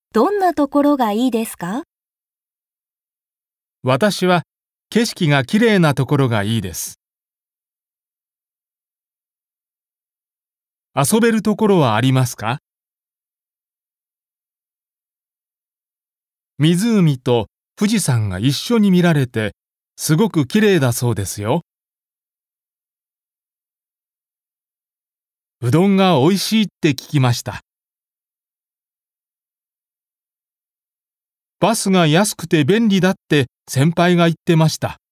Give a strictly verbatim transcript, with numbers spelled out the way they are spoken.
どんなところがいいですか？ 私は景色がきれいなところがいいです。遊べるところはありますか？湖と富士山が一緒に見られて、すごくきれいだそうですよ。うどんがおいしいって聞きました。バスが安くて便利だって先輩が言ってました。